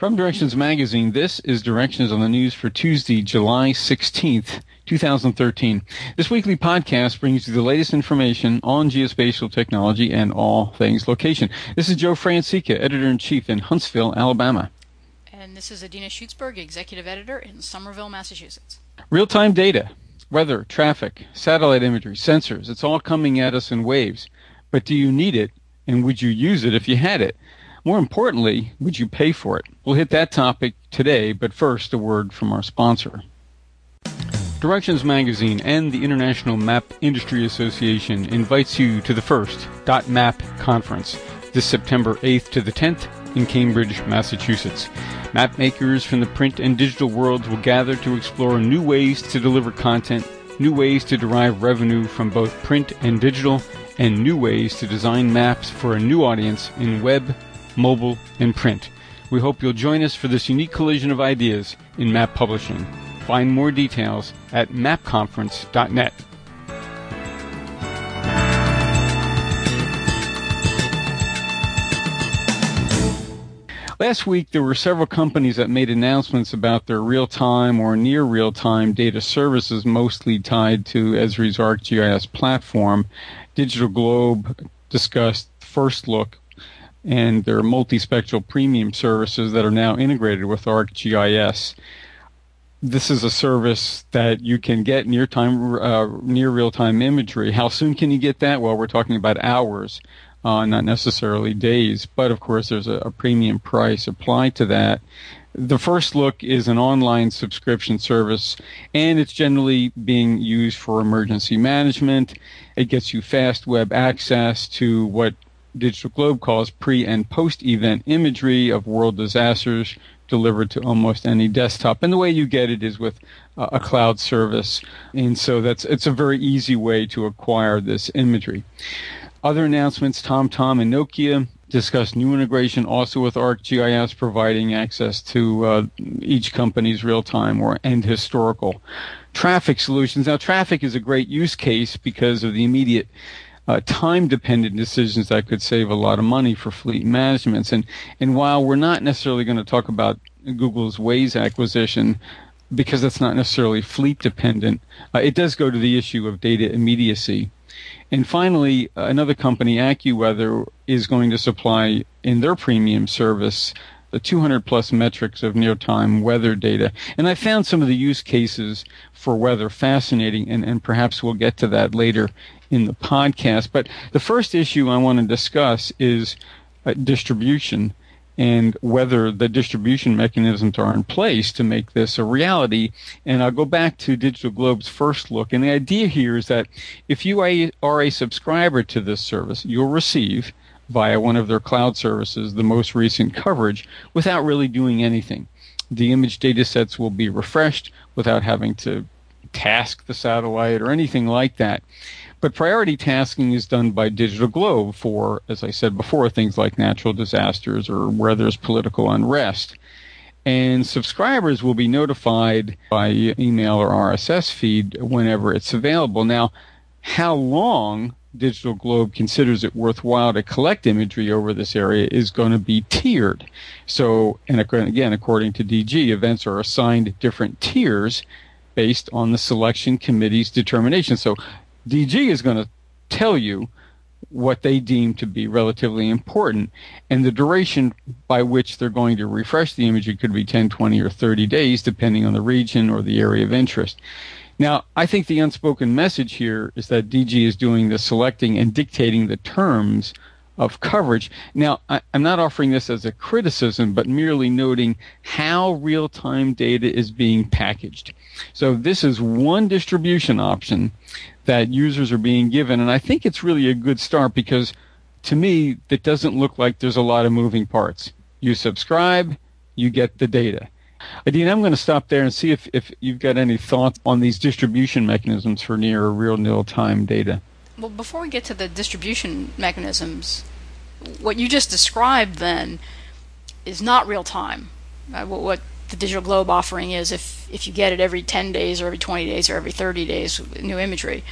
From Directions Magazine, this is Directions on the News for Tuesday, July 16th, 2013. This weekly podcast brings you the latest information on geospatial technology and all things location. This is Joe Francica, Editor-in-Chief in Huntsville, Alabama. And this is Adina Schutzberg, Executive Editor in Somerville, Massachusetts. Real-time data, weather, traffic, satellite imagery, sensors, it's all coming at us in waves. But do you need it, and would you use it if you had it? More importantly, would you pay for it? We'll hit that topic today, but first, a word from our sponsor. Directions Magazine and the International Map Industry Association invites you to the first .map conference this September 8th to the 10th in Cambridge, Massachusetts. Map makers from the print and digital worlds will gather to explore new ways to deliver content, new ways to derive revenue from both print and digital, and new ways to design maps for a new audience in web, mobile, and print. We hope you'll join us for this unique collision of ideas in map publishing. Find more details at mapconference.net. Last week, there were several companies that made announcements about their real-time or near real-time data services, mostly tied to Esri's ArcGIS platform. Digital Globe discussed First Look and their multispectral premium services that are now integrated with ArcGIS. This is a service that you can get near real-time imagery. How soon can you get that? Well, we're talking about hours, not necessarily days. But, of course, there's a premium price applied to that. The First Look is an online subscription service, and it's generally being used for emergency management. It gets you fast web access to what Digital Globe calls pre- and post-event imagery of world disasters delivered to almost any desktop. And the way you get it is with a cloud service. And so it's a very easy way to acquire this imagery. Other announcements, TomTom and Nokia discussed new integration also with ArcGIS, providing access to each company's real-time and historical traffic solutions. Now, traffic is a great use case because of the immediate time-dependent decisions that could save a lot of money for fleet managements. And while we're not necessarily going to talk about Google's Waze acquisition, because that's not necessarily fleet-dependent, it does go to the issue of data immediacy. And finally, another company, AccuWeather, is going to supply in their premium service the 200-plus metrics of near-time weather data. And I found some of the use cases for weather fascinating, and perhaps we'll get to that later in the podcast. But the first issue I want to discuss is distribution and whether the distribution mechanisms are in place to make this a reality. And I'll go back to Digital Globe's First Look. And the idea here is that if you are a subscriber to this service, you'll receive via one of their cloud services the most recent coverage without really doing anything. The image data sets will be refreshed without having to task the satellite or anything like that. But priority tasking is done by Digital Globe for, as I said before, things like natural disasters or where there's political unrest. And subscribers will be notified by email or RSS feed whenever it's available. Now, how long Digital Globe considers it worthwhile to collect imagery over this area is going to be tiered. So, and again, according to DG, events are assigned different tiers based on the selection committee's determination. So DG is going to tell you what they deem to be relatively important, and the duration by which they're going to refresh the imagery could be 10, 20, or 30 days, depending on the region or the area of interest. Now, I think the unspoken message here is that DG is doing the selecting and dictating the terms of coverage. Now, I'm not offering this as a criticism, but merely noting how real-time data is being packaged. So this is one distribution option that users are being given, and I think it's really a good start because, to me, it doesn't look like there's a lot of moving parts. You subscribe, you get the data. Adina, I'm going to stop there and see if you've got any thoughts on these distribution mechanisms for near real-time data. Well, before we get to the distribution mechanisms, what you just described then is not real time. What the Digital Globe offering is if you get it every 10 days or every 20 days or every 30 days, new imagery.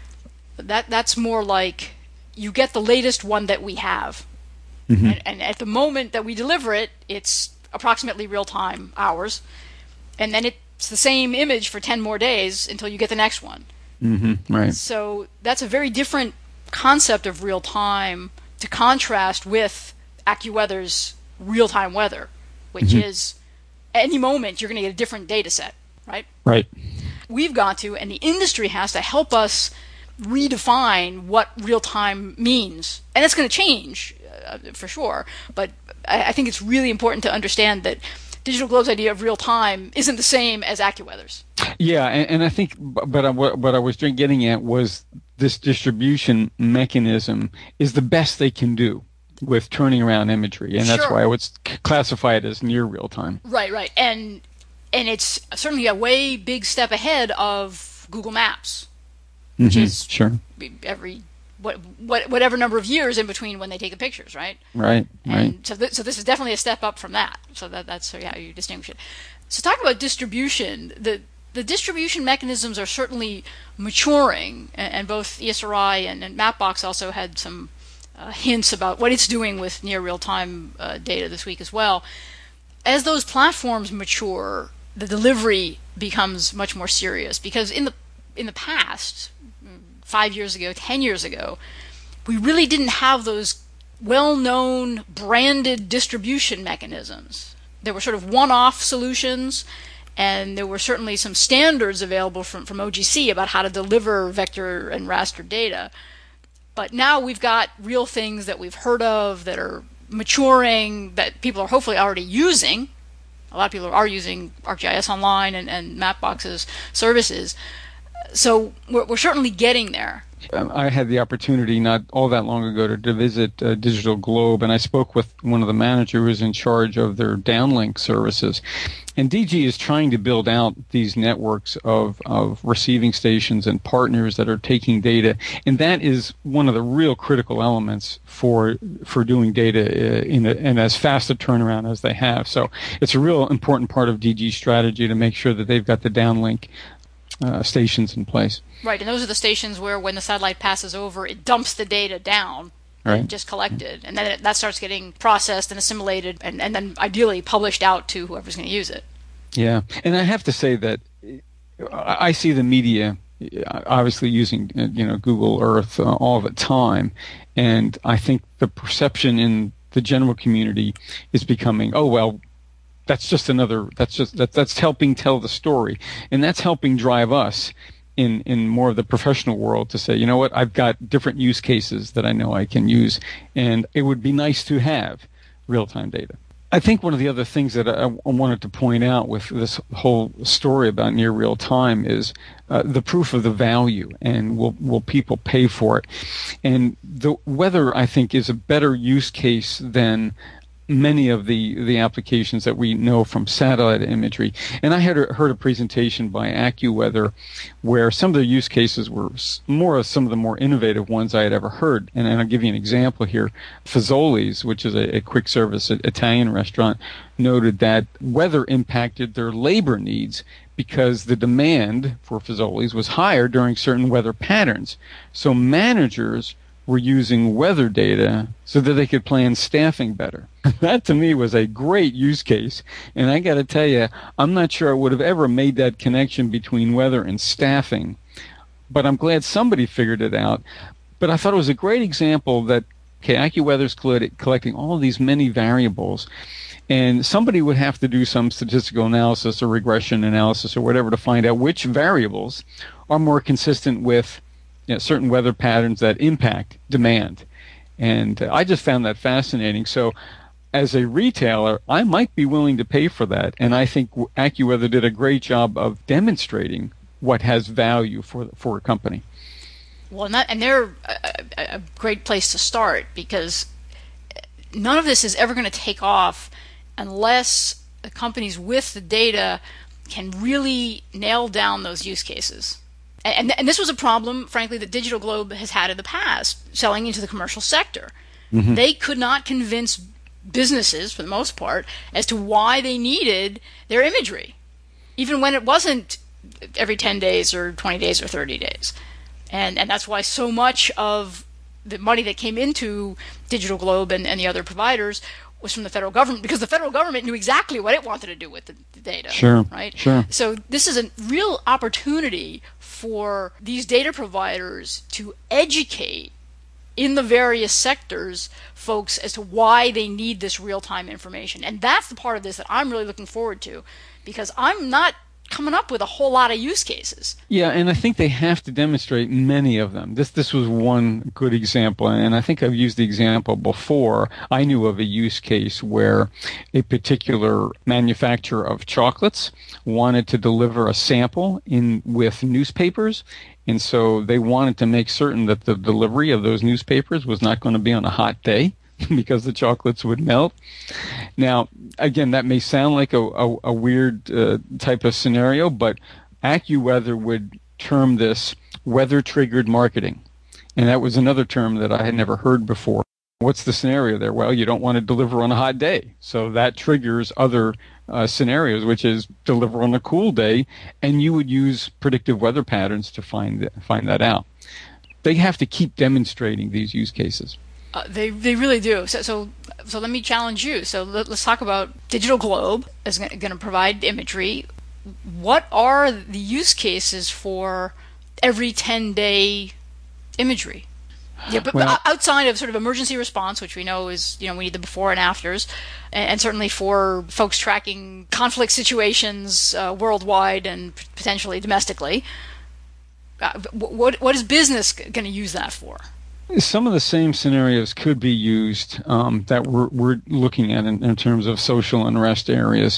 That's more like you get the latest one that we have. Mm-hmm. And at the moment that we deliver it, it's approximately real-time hours, and then it's the same image for 10 more days until you get the next one. Mm-hmm, right. So that's a very different concept of real-time to contrast with AccuWeather's real-time weather, which is any moment you're going to get a different data set, right? Right. We've got to, and the industry has to help us redefine what real-time means. And it's going to change, for sure, but I think it's really important to understand that Digital Globe's idea of real-time isn't the same as AccuWeather's. Yeah, and I think, but what I was getting at was this distribution mechanism is the best they can do with turning around imagery, and that's why I would classify it as near real-time. Right. And it's certainly a way big step ahead of Google Maps, which is every whatever number of years in between when they take the pictures, right? Right. So this is definitely a step up from that. So that's how you distinguish it. So talking about distribution, the distribution mechanisms are certainly maturing, and both ESRI and Mapbox also had some hints about what it's doing with near real-time data this week as well. As those platforms mature, the delivery becomes much more serious, because in the past, 5 years ago, 10 years ago, we really didn't have those well-known branded distribution mechanisms. There were sort of one-off solutions, and there were certainly some standards available from OGC about how to deliver vector and raster data. But now we've got real things that we've heard of that are maturing, that people are hopefully already using. A lot of people are using ArcGIS Online and Mapbox's services. So we're certainly getting there. I had the opportunity not all that long ago to visit Digital Globe, and I spoke with one of the managers who was in charge of their downlink services. And DG is trying to build out these networks of receiving stations and partners that are taking data, and that is one of the real critical elements for doing data in as fast a turnaround as they have. So it's a real important part of DG's strategy to make sure that they've got the downlink stations in place. Right, and those are the stations where when the satellite passes over, it dumps the data down, right, just collected, and then that starts getting processed and assimilated, and then ideally published out to whoever's going to use it. Yeah, and I have to say that I see the media obviously using Google Earth all the time, and I think the perception in the general community is becoming, oh well, that's helping tell the story, and that's helping drive us in more of the professional world to say, you know what, I've got different use cases that I know I can use, and it would be nice to have real-time data. I think one of the other things that I wanted to point out with this whole story about near real time is the proof of the value, and will people pay for it? And the weather, I think, is a better use case than many of the applications that we know from satellite imagery. And I had heard a presentation by AccuWeather where some of their use cases were some of the more innovative ones I had ever heard. And I'll give you an example here. Fazoli's, which is a quick service Italian restaurant, noted that weather impacted their labor needs because the demand for Fazoli's was higher during certain weather patterns. So managers were using weather data so that they could plan staffing better. That to me was a great use case, and I got to tell you, I'm not sure I would have ever made that connection between weather and staffing, but I'm glad somebody figured it out. But I thought it was a great example that AccuWeather's collecting all of these many variables, and somebody would have to do some statistical analysis or regression analysis or whatever to find out which variables are more consistent with certain weather patterns that impact demand. And I just found that fascinating. So as a retailer, I might be willing to pay for that. And I think AccuWeather did a great job of demonstrating what has value for a company. Well, and they're a great place to start, because none of this is ever going to take off unless the companies with the data can really nail down those use cases. And this was a problem, frankly, that Digital Globe has had in the past, selling into the commercial sector. Mm-hmm. They could not convince businesses, for the most part, as to why they needed their imagery, even when it wasn't every 10 days or 20 days or 30 days. And that's why so much of the money that came into Digital Globe and the other providers was from the federal government, because the federal government knew exactly what it wanted to do with the data. Sure. Right? Sure. So this is a real opportunity for these data providers to educate in the various sectors folks as to why they need this real-time information. And that's the part of this that I'm really looking forward to, because I'm not coming up with a whole lot of use cases. Yeah, and I think they have to demonstrate many of them. This was one good example, and I think I've used the example before. I knew of a use case where a particular manufacturer of chocolates wanted to deliver a sample in with newspapers, and so they wanted to make certain that the delivery of those newspapers was not going to be on a hot day, because the chocolates would melt. Now, again, that may sound like a weird type of scenario, but AccuWeather would term this weather-triggered marketing. And that was another term that I had never heard before. What's the scenario there? Well, you don't want to deliver on a hot day. So that triggers other scenarios, which is deliver on a cool day, and you would use predictive weather patterns to find that out. They have to keep demonstrating these use cases. They really do. So let me challenge you. So let's talk about Digital Globe is going to provide imagery. What are the use cases for every 10-day imagery? Yeah, but outside of sort of emergency response, which we know is, we need the before and afters, and certainly for folks tracking conflict situations worldwide and potentially domestically, what is business going to use that for? Some of the same scenarios could be used that we're looking at in terms of social unrest areas.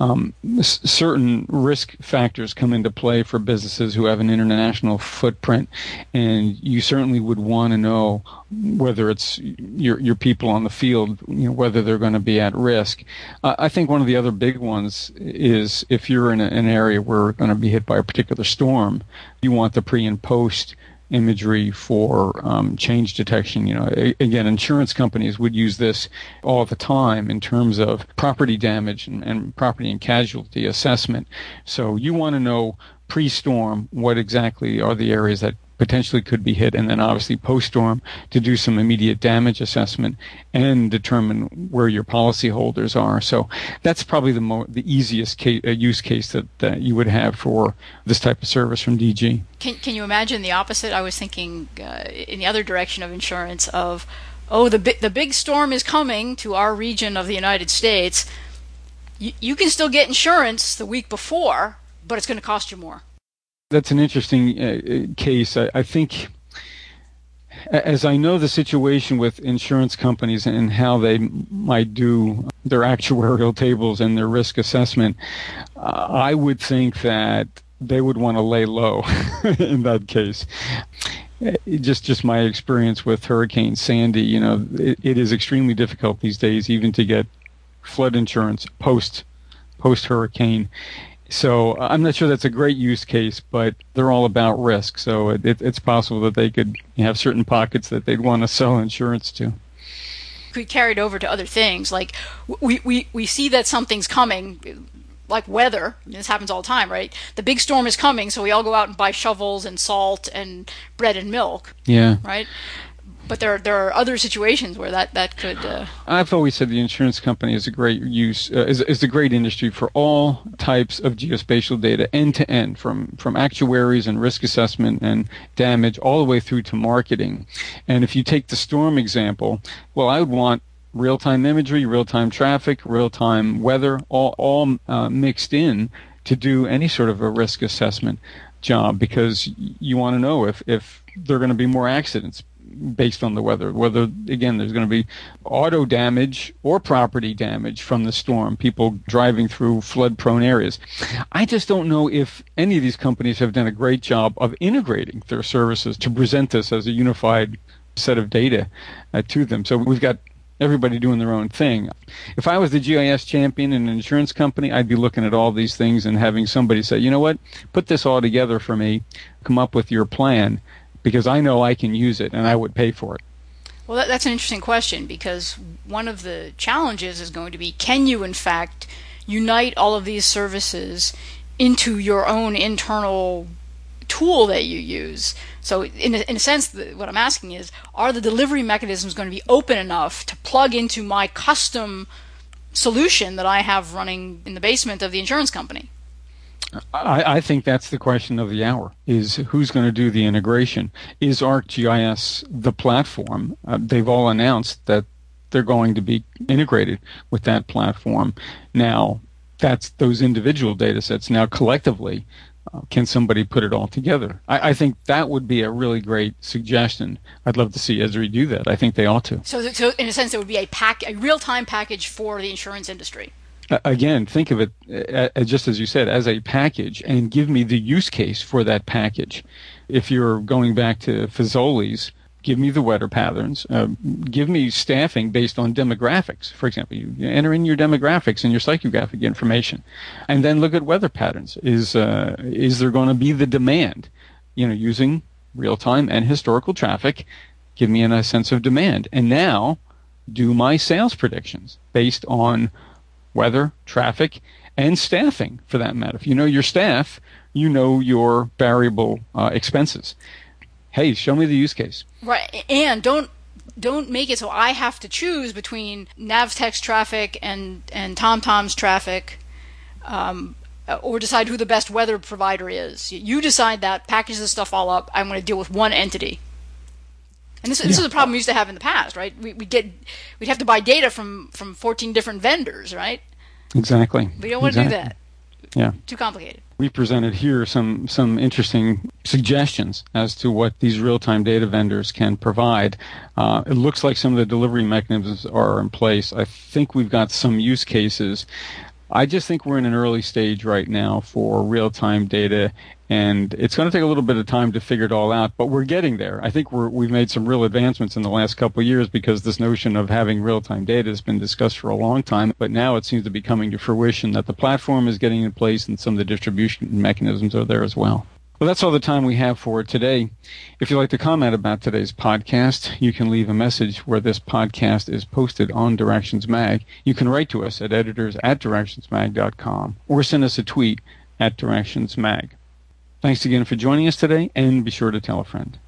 Certain risk factors come into play for businesses who have an international footprint, and you certainly would want to know whether it's your people on the field, whether they're going to be at risk. I think one of the other big ones is if you're in an area where we're going to be hit by a particular storm, you want the pre and post imagery for change detection. Again, insurance companies would use this all the time in terms of property damage and property and casualty assessment. So you want to know pre-storm what exactly are the areas that potentially could be hit, and then obviously post-storm to do some immediate damage assessment and determine where your policyholders are. So that's probably the easiest use case that you would have for this type of service from DG. Can you imagine the opposite? I was thinking in the other direction of insurance of, the big storm is coming to our region of the United States. You can still get insurance the week before, but it's going to cost you more. That's an interesting case. I think, as I know the situation with insurance companies and how they might do their actuarial tables and their risk assessment, I would think that they would want to lay low in that case. Just my experience with Hurricane Sandy, it is extremely difficult these days even to get flood insurance post-hurricane. So I'm not sure that's a great use case, but they're all about risk. So it's possible that they could have certain pockets that they'd want to sell insurance to. We carried over to other things, like we see that something's coming, like weather. This happens all the time, right? The big storm is coming, so we all go out and buy shovels and salt and bread and milk. Yeah. Right? But there are other situations where that could. I've always said the insurance company is a great is a great industry for all types of geospatial data, end to end, from actuaries and risk assessment and damage all the way through to marketing. And if you take the storm example, well, I would want real-time imagery, real-time traffic, real-time weather, all mixed in to do any sort of a risk assessment job, because you want to know if there are going to be more accidents based on the weather, whether, again, there's going to be auto damage or property damage from the storm, people driving through flood-prone areas. I just don't know if any of these companies have done a great job of integrating their services to present this as a unified set of data to them. So we've got everybody doing their own thing. If I was the GIS champion in an insurance company, I'd be looking at all these things and having somebody say, you know what, put this all together for me, come up with your plan, because I know I can use it and I would pay for it. Well, that's an interesting question, because one of the challenges is going to be, can you in fact unite all of these services into your own internal tool that you use. So in a sense, what I'm asking is, are the delivery mechanisms going to be open enough to plug into my custom solution that I have running in the basement of the insurance company? I think that's the question of the hour, is who's going to do the integration. Is ArcGIS the platform? They've all announced that they're going to be integrated with that platform. Now, that's those individual data sets. Now, collectively, can somebody put it all together? I think that would be a really great suggestion. I'd love to see Esri do that. I think they ought to. So in a sense, it would be a real-time package for the insurance industry. Again, think of it, just as you said, as a package, and give me the use case for that package. If you're going back to Fazoli's, give me the weather patterns. Give me staffing based on demographics. For example, you enter in your demographics and your psychographic information, and then look at weather patterns. Is there going to be the demand? Using real-time and historical traffic, give me a sense of demand. And now, do my sales predictions based on weather, traffic, and staffing, for that matter. If you know your staff, you know your variable expenses. Hey, show me the use case. Right, and don't make it so I have to choose between Navtex traffic and TomTom's traffic, or decide who the best weather provider is. You decide that, package this stuff all up. I'm going to deal with one entity. And this is a problem we used to have in the past, right? We'd have to buy data from 14 different vendors, right? Exactly. We don't want to do that. Yeah. Too complicated. We presented here some interesting suggestions as to what these real-time data vendors can provide. It looks like some of the delivery mechanisms are in place. I think we've got some use cases. I just think we're in an early stage right now for real-time data, and it's going to take a little bit of time to figure it all out, but we're getting there. I think we've made some real advancements in the last couple of years, because this notion of having real-time data has been discussed for a long time, but now it seems to be coming to fruition that the platform is getting in place and some of the distribution mechanisms are there as well. Well, that's all the time we have for today. If you'd like to comment about today's podcast, you can leave a message where this podcast is posted on Directions Mag. You can write to us at editors@directionsmag.com or send us a tweet at Directions Mag. Thanks again for joining us today, and be sure to tell a friend.